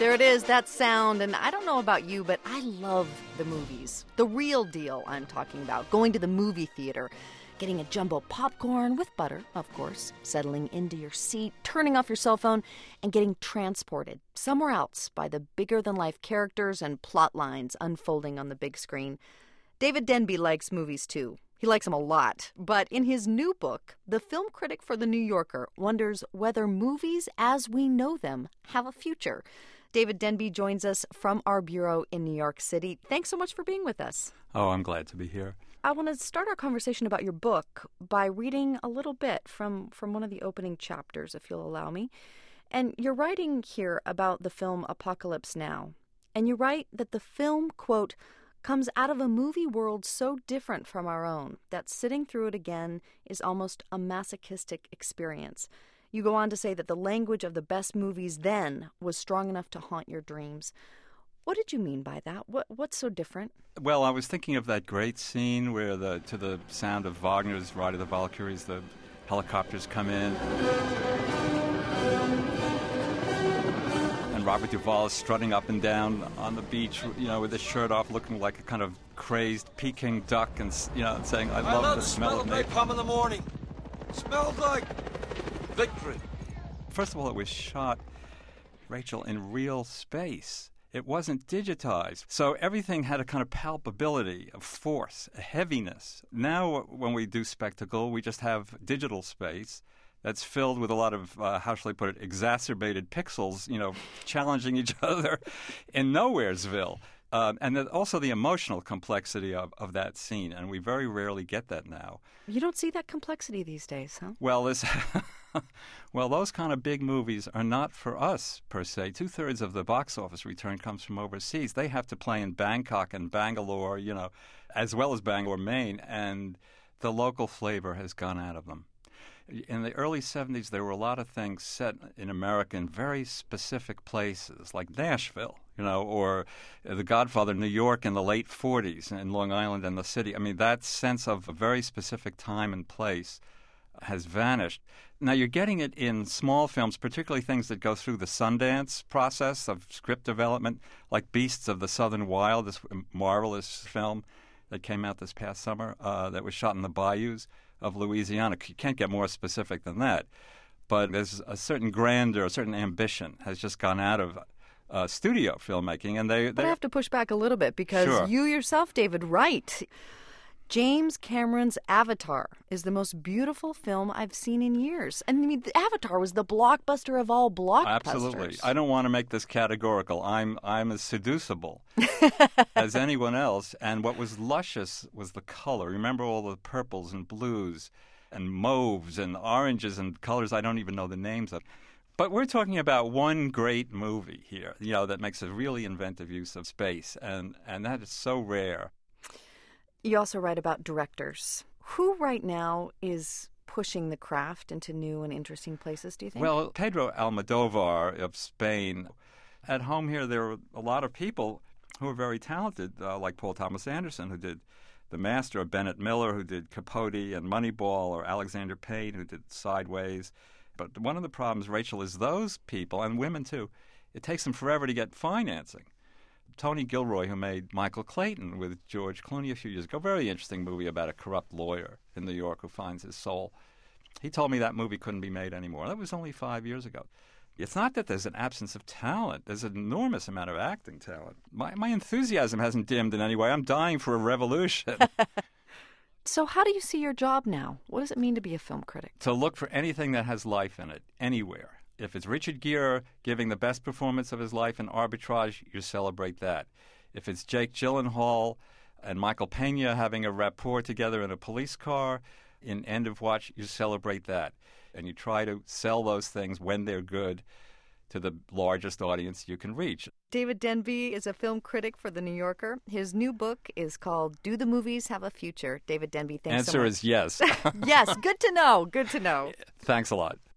There it is, that sound. And I don't know about you, but I love the movies. The real deal I'm talking about. Going to the movie theater, getting a jumbo popcorn with butter, of course, settling into your seat, turning off your cell phone, and getting transported somewhere else by the bigger-than-life characters and plot lines unfolding on the big screen. David Denby likes movies, too. He likes them a lot. But in his new book, the film critic for The New Yorker wonders whether movies as we know them have a future. David Denby joins us from our bureau in New York City. Thanks so much for being with us. Oh, I'm glad to be here. I want to start our conversation about your book by reading a little bit from one of the opening chapters, if you'll allow me. And you're writing here about the film Apocalypse Now. And you write that the film, quote, comes out of a movie world so different from our own that sitting through it again is almost a masochistic experience. You go on to say that the language of the best movies then was strong enough to haunt your dreams. What did you mean by that? What's so different? Well, I was thinking of that great scene where to the sound of Wagner's Ride of the Valkyries, the helicopters come in. And Robert Duvall is strutting up and down on the beach, with his shirt off, looking like a kind of crazed Peking duck, and saying, "I love the smell of napalm in the morning. Smells like victory." First of all, it was shot, Rachel, in real space. It wasn't digitized. So everything had a kind of palpability, of force, a heaviness. Now, when we do spectacle, we just have digital space that's filled with a lot of, how shall I put it, exacerbated pixels, challenging each other in Nowheresville. And also the emotional complexity of that scene, and we very rarely get that now. You don't see that complexity these days, huh? Well, those kind of big movies are not for us, per se. 2/3 of the box office return comes from overseas. They have to play in Bangkok and Bangalore, as well as Bangor, Maine, and the local flavor has gone out of them. In the early 70s, there were a lot of things set in America in very specific places, like Nashville, or The Godfather, New York in the late 40s, and Long Island and the city. I mean, that sense of a very specific time and place has vanished. Now, you're getting it in small films, particularly things that go through the Sundance process of script development, like Beasts of the Southern Wild, this marvelous film that came out this past summer that was shot in the bayous of Louisiana. You can't get more specific than that. But there's a certain grandeur, a certain ambition has just gone out of studio filmmaking. And But I have to push back a little bit because Sure. You yourself, David, write. James Cameron's Avatar is the most beautiful film I've seen in years. And I mean, Avatar was the blockbuster of all blockbusters. Absolutely. I don't want to make this categorical. I'm as seducible as anyone else. And what was luscious was the color. Remember all the purples and blues and mauves and oranges and colors I don't even know the names of. But we're talking about one great movie here, that makes a really inventive use of space. And that is so rare. You also write about directors. Who right now is pushing the craft into new and interesting places, do you think? Well, Pedro Almodovar of Spain. At home here, there are a lot of people who are very talented, like Paul Thomas Anderson, who did The Master, or Bennett Miller, who did Capote and Moneyball, or Alexander Payne, who did Sideways. But one of the problems, Rachel, is those people, and women too, it takes them forever to get financing. Tony Gilroy, who made Michael Clayton with George Clooney a few years ago, very interesting movie about a corrupt lawyer in New York who finds his soul. He told me that movie couldn't be made anymore. That was only 5 years ago. It's not that there's an absence of talent. There's an enormous amount of acting talent. My enthusiasm hasn't dimmed in any way. I'm dying for a revolution. So how do you see your job now? What does it mean to be a film critic? To look for anything that has life in it, anywhere. If it's Richard Gere giving the best performance of his life in Arbitrage, you celebrate that. If it's Jake Gyllenhaal and Michael Pena having a rapport together in a police car in End of Watch, you celebrate that. And you try to sell those things when they're good to the largest audience you can reach. David Denby is a film critic for The New Yorker. His new book is called Do the Movies Have a Future? David Denby, thanks so much. Answer is yes. Yes, good to know. Good to know. Thanks a lot.